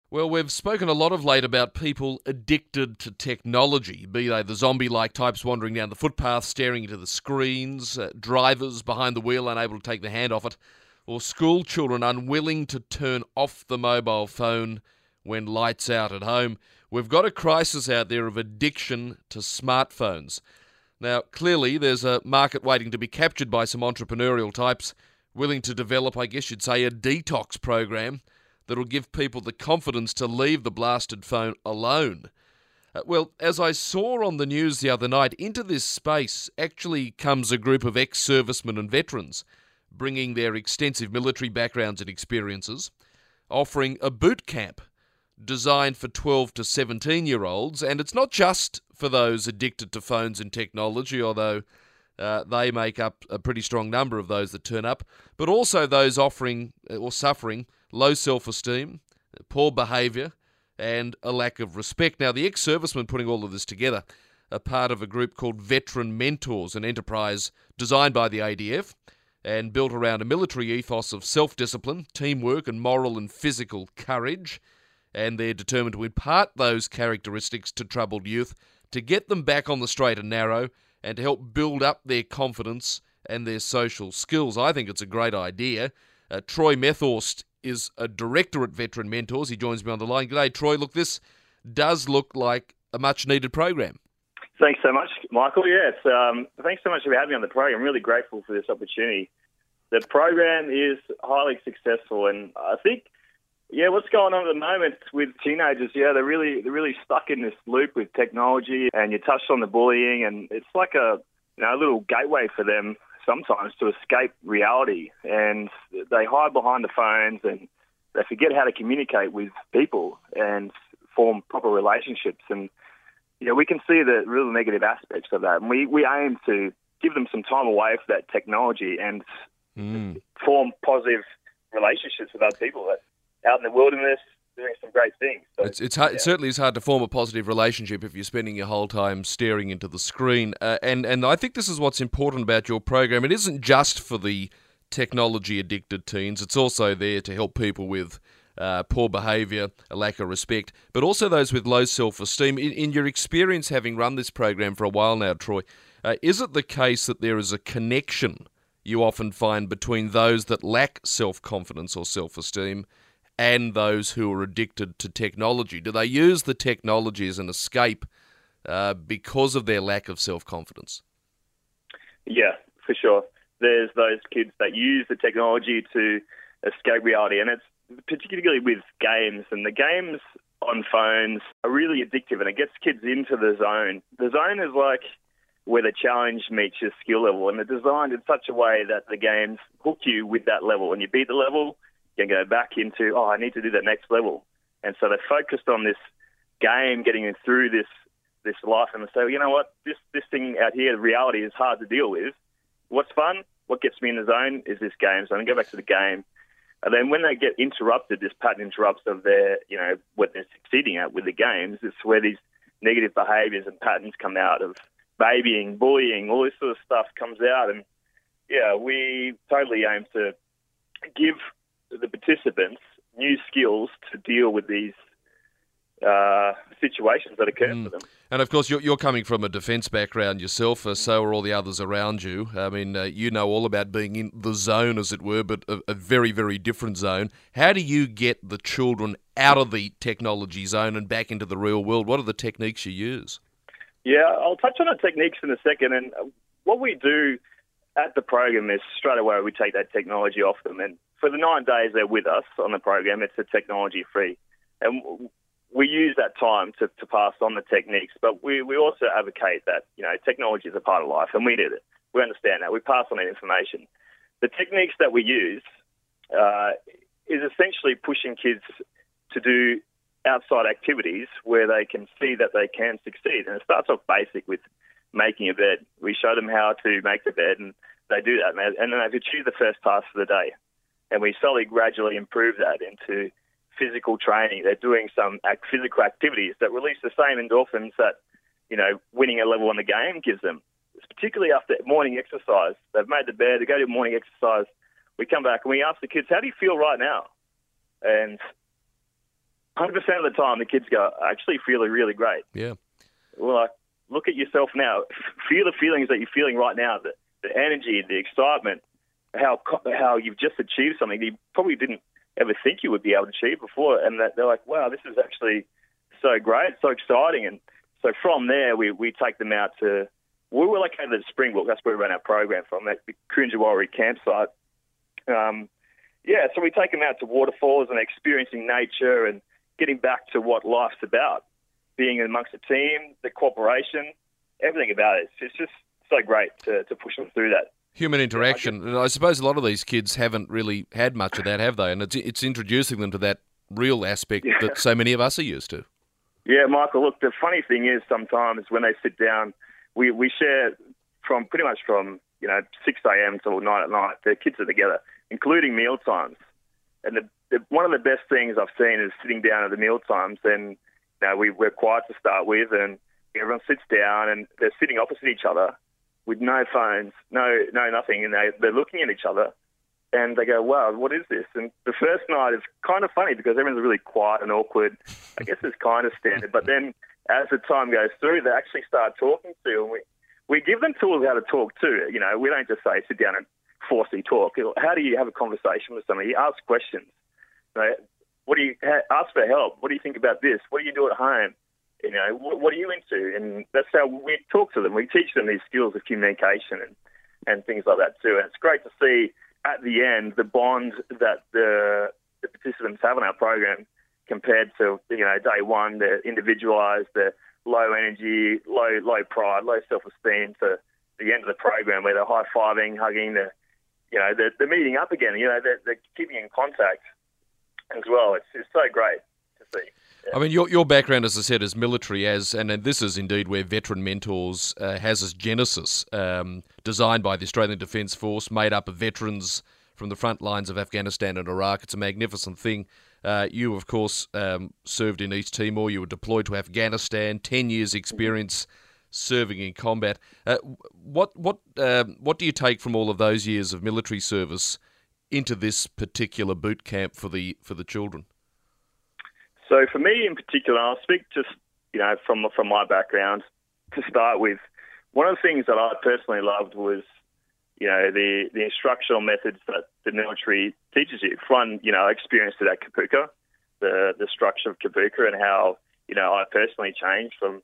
Well, we've spoken a lot of late about people addicted to technology, be they the zombie-like types wandering down the footpath staring into the screens, drivers behind the wheel unable to take their hand off it, or school children unwilling to turn off the mobile phone when lights out at home. We've got a crisis out there of addiction to smartphones. Now, clearly there's a market waiting to be captured by some entrepreneurial types willing to develop, I guess you'd say, a detox program that'll give people the confidence to leave the blasted phone alone. Well, as I saw on the news the other night, into this space actually comes a group of ex-servicemen and veterans, bringing their extensive military backgrounds and experiences, offering a boot camp designed for 12 to 17-year-olds, and it's not just for those addicted to phones and technology, although they make up a pretty strong number of those that turn up, but also those offering or suffering low self-esteem, poor behaviour, and a lack of respect. Now, the ex-servicemen putting all of this together are part of a group called Veteran Mentors, an enterprise designed by the ADF and built around a military ethos of self-discipline, teamwork, and moral and physical courage. And they're determined to impart those characteristics to troubled youth to get them back on the straight and narrow and to help build up their confidence and their social skills. I think it's a great idea. Troy Methorst is a director at Veteran Mentors. He joins me on the line. G'day, Troy. Look, this does look like a much-needed program. Thanks so much, Michael. Yes, thanks so much for having me on the program. I'm really grateful for this opportunity. The program is highly successful, and I think, what's going on at the moment with teenagers, they're really stuck in this loop with technology, and you touched on the bullying, and it's like a little gateway for them sometimes to escape reality, and they hide behind the phones and they forget how to communicate with people and form proper relationships. And we can see the real negative aspects of that, and we aim to give them some time away from that technology and form positive relationships with other people that out in the wilderness doing some great things. So, it's hard, It certainly is hard to form a positive relationship if you're spending your whole time staring into the screen. And I think this is what's important about your program. It isn't just for the technology-addicted teens. It's also there to help people with poor behaviour, a lack of respect, but also those with low self-esteem. In your experience having run this program for a while now, Troy, is it the case that there is a connection you often find between those that lack self-confidence or self-esteem and those who are addicted to technology? Do they use the technology as an escape because of their lack of self-confidence? Yeah, for sure. There's those kids that use the technology to escape reality, and it's particularly with games. And the games on phones are really addictive, and it gets kids into the zone. The zone is like where the challenge meets your skill level, and they're designed in such a way that the games hook you with that level. When you beat the level, you can go back into, I need to do that next level. And so they're focused on this game, getting them through this life, and they say, you know what, this thing out here, the reality is hard to deal with. What's fun? What gets me in the zone is this game. So I'm going to go back to the game. And then when they get interrupted, this pattern interrupts of their, what they're succeeding at with the games, it's where these negative behaviours and patterns come out of babying, bullying, all this sort of stuff comes out. And we totally aim to give the participants new skills to deal with these situations that occur for them. And of course, you're coming from a defence background yourself, so are all the others around you. I mean, you know all about being in the zone, as it were, but a very, very different zone. How do you get the children out of the technology zone and back into the real world? What are the techniques you use? Yeah, I'll touch on the techniques in a second. And what we do at the program is straight away we take that technology off them. And for the 9 days they're with us on the program, it's a technology-free. And we use that time to pass on the techniques, but we also advocate that, technology is a part of life, and we did it. We understand that. We pass on that information. The techniques that we use is essentially pushing kids to do outside activities where they can see that they can succeed. And it starts off basic with making a bed. We show them how to make the bed, and they do that, and then they've achieved the first task of the day. And we slowly, gradually improve that into physical training. They're doing some physical activities that release the same endorphins that, winning a level in the game gives them. It's particularly after morning exercise. They've made the bed, they go to morning exercise. We come back and we ask the kids, how do you feel right now? And 100% of the time the kids go, I actually feel really great. Yeah. Well, like, look at yourself now. Feel the feelings that you're feeling right now, the energy, the excitement, how you've just achieved something you probably didn't ever think you would be able to achieve before. And that they're like, wow, this is actually so great, so exciting. And so from there, we take them out to, we were located at Springbrook. That's where we run our program from, at the Coonjawarri campsite. So we take them out to waterfalls and experiencing nature and getting back to what life's about, being amongst a team, the cooperation, everything about it. It's just so great to push them through that. Human interaction. And I suppose a lot of these kids haven't really had much of that, have they? And it's introducing them to that real aspect that so many of us are used to. Yeah, Michael, look, the funny thing is sometimes when they sit down, we share from 6 a.m. till 9 at night. The kids are together, including meal times. And one of the best things I've seen is sitting down at the meal times, and we're quiet to start with, and everyone sits down and they're sitting opposite each other with no phones, no nothing, and they're looking at each other and they go, wow, what is this? And the first night is kind of funny because everyone's really quiet and awkward. I guess it's kind of standard. But then as the time goes through, they actually start talking to, and we give them tools how to talk too. We don't just say sit down and force you talk. How do you have a conversation with somebody? You ask questions. Right? Ask for help. What do you think about this? What do you do at home? What are you into? And that's how we talk to them. We teach them these skills of communication and things like that too. And it's great to see at the end the bond that the participants have in our program compared to day one. They're individualised, they're low energy, low pride, low self-esteem to the end of the program where they're high-fiving, hugging, they're meeting up again. They're keeping in contact as well. It's so great to see. Yeah. I mean, your background, as I said, is military, and this is indeed where Veteran Mentors has its genesis, designed by the Australian Defence Force, made up of veterans from the front lines of Afghanistan and Iraq. It's a magnificent thing. You, of course, served in East Timor. You were deployed to Afghanistan, 10 years experience serving in combat. What do you take from all of those years of military service into this particular boot camp for the children? So for me in particular, I'll speak just from my background to start with. One of the things that I personally loved was the instructional methods that the military teaches you. One, I experienced it at Kapooka, the structure of Kapooka, and how I personally changed from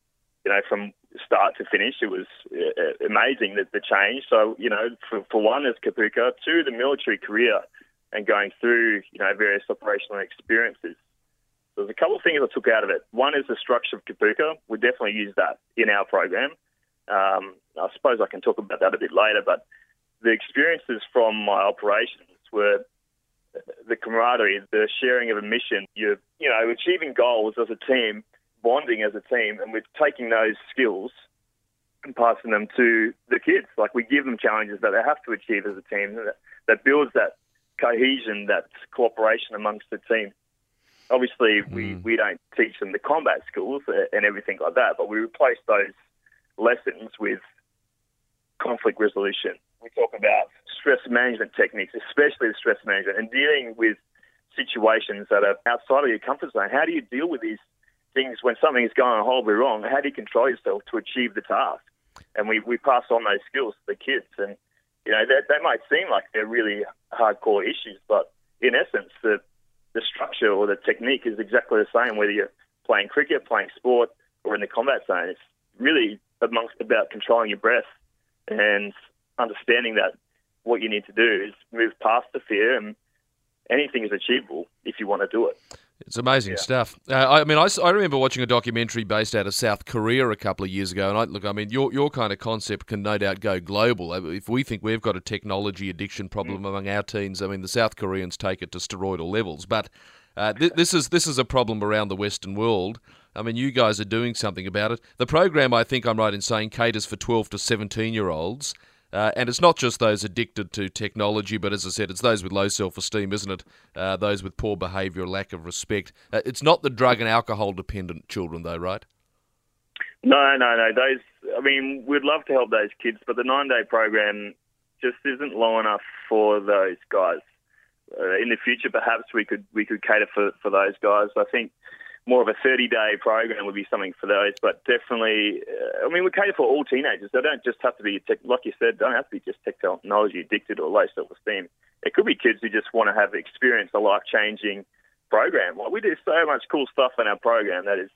start to finish. It was amazing that the change. So for one, as Kapooka, two, the military career and going through various operational experiences. There's a couple of things I took out of it. One is the structure of Kapooka. We definitely use that in our program. I suppose I can talk about that a bit later, but the experiences from my operations were the camaraderie, the sharing of a mission, you're achieving goals as a team, bonding as a team, and we're taking those skills and passing them to the kids. Like, we give them challenges that they have to achieve as a team that builds that cohesion, that cooperation amongst the team. Obviously, we don't teach them the combat skills and everything like that, but we replace those lessons with conflict resolution. We talk about stress management techniques, especially the stress management, and dealing with situations that are outside of your comfort zone. How do you deal with these things when something is going horribly wrong? How do you control yourself to achieve the task? And we pass on those skills to the kids. And, they might seem like they're really hardcore issues, but in essence, the structure or the technique is exactly the same, whether you're playing cricket, playing sport, or in the combat zone. It's really about controlling your breath and understanding that what you need to do is move past the fear, and anything is achievable if you want to do it. It's amazing stuff. I remember watching a documentary based out of South Korea a couple of years ago, and your kind of concept can no doubt go global. If we think we've got a technology addiction problem among our teens, the South Koreans take it to steroidal levels. But this is a problem around the Western world. You guys are doing something about it. The program, I think I'm right in saying, caters for 12 to 17-year-olds. And it's not just those addicted to technology, but as I said, it's those with low self-esteem, isn't it? Those with poor behaviour, lack of respect. It's not the drug and alcohol-dependent children, though, right? No. We'd love to help those kids, but the 9-day program just isn't long enough for those guys. in the future, perhaps we could cater for those guys. I think more of a 30-day program would be something for those, but definitely, we cater for all teenagers. They don't just have to be, like you said, don't have to be just technology addicted or low self-esteem. It could be kids who just want to have experience a life-changing program. We do so much cool stuff in our program that is,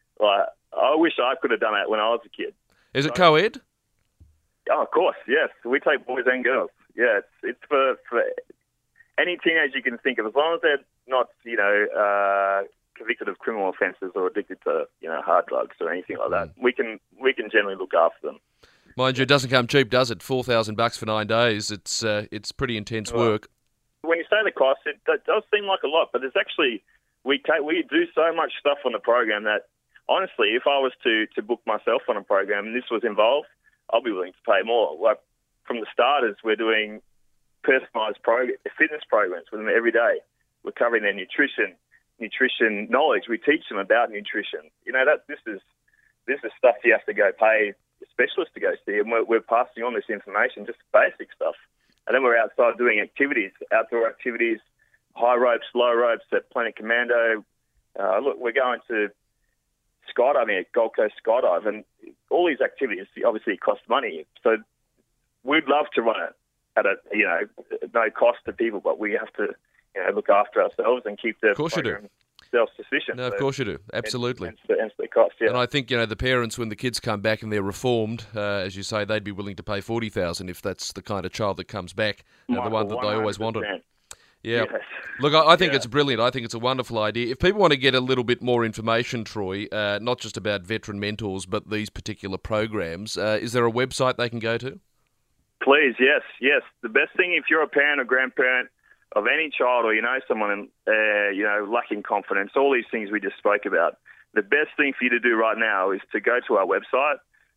I wish I could have done it when I was a kid. Is it co-ed? Oh, of course, yes. We take boys and girls. Yeah, it's for any teenager you can think of, as long as they're not, convicted of criminal offences or addicted to, hard drugs or anything like that. We can generally look after them. Mind you, it doesn't come cheap, does it? $4,000 for 9 days. It's pretty intense work. When you say the cost, it does seem like a lot, but there's actually we do so much stuff on the program that honestly, if I was to book myself on a program and this was involved, I'll be willing to pay more. Like from the starters, we're doing personalised fitness programs with them every day. We're covering their nutrition knowledge. We teach them about nutrition. This is stuff you have to go pay a specialist to go see, and we're passing on this information, just basic stuff. And then we're outside doing outdoor activities, high ropes, low ropes at Planet Commando. We're going to skydiving at Gold Coast Skydive, and all these activities obviously cost money. So we'd love to run it at no cost to people, but we have to look after ourselves and keep the program self-sufficient. No, of course you do. Absolutely. Hence the cost, yeah. And I think, the parents, when the kids come back and they're reformed, as you say, they'd be willing to pay $40,000 if that's the kind of child that comes back, the one that they always wanted. Yeah. Yes. Look, I think it's brilliant. I think it's a wonderful idea. If people want to get a little bit more information, Troy, not just about Veteran Mentors, but these particular programs, is there a website they can go to? Please, yes. The best thing, if you're a parent or grandparent of any child or someone lacking confidence, all these things we just spoke about, the best thing for you to do right now is to go to our website,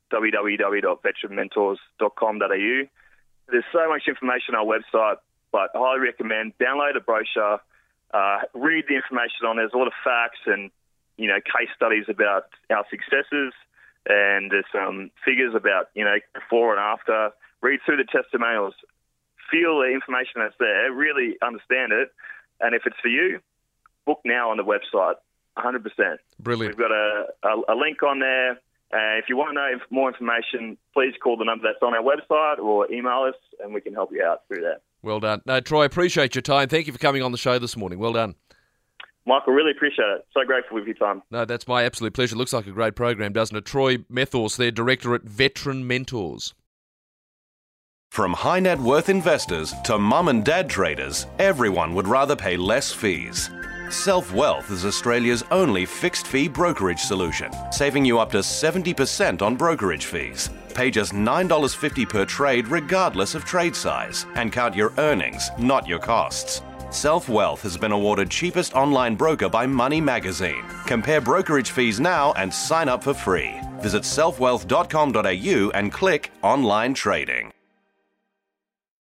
www.veteranmentors.com.au. There's so much information on our website, but I highly recommend download a brochure, read the information on. There's a lot of facts and case studies about our successes, and there's some figures about before and after. Read through the testimonials, feel the information that's there, really understand it, and if it's for you, book now on the website, 100%. Brilliant. We've got a link on there. If you want to know more information, please call the number that's on our website or email us, and we can help you out through that. Well done. No, Troy, appreciate your time. Thank you for coming on the show this morning. Well done. Michael, really appreciate it. So grateful with your time. No, that's my absolute pleasure. Looks like a great program, doesn't it? Troy Methors, their director at Veteran Mentors. From high net worth investors to mum and dad traders, everyone would rather pay less fees. Self-Wealth is Australia's only fixed-fee brokerage solution, saving you up to 70% on brokerage fees. Pay just $9.50 per trade regardless of trade size, and count your earnings, not your costs. Self-Wealth has been awarded cheapest online broker by Money Magazine. Compare brokerage fees now and sign up for free. Visit selfwealth.com.au and click Online Trading.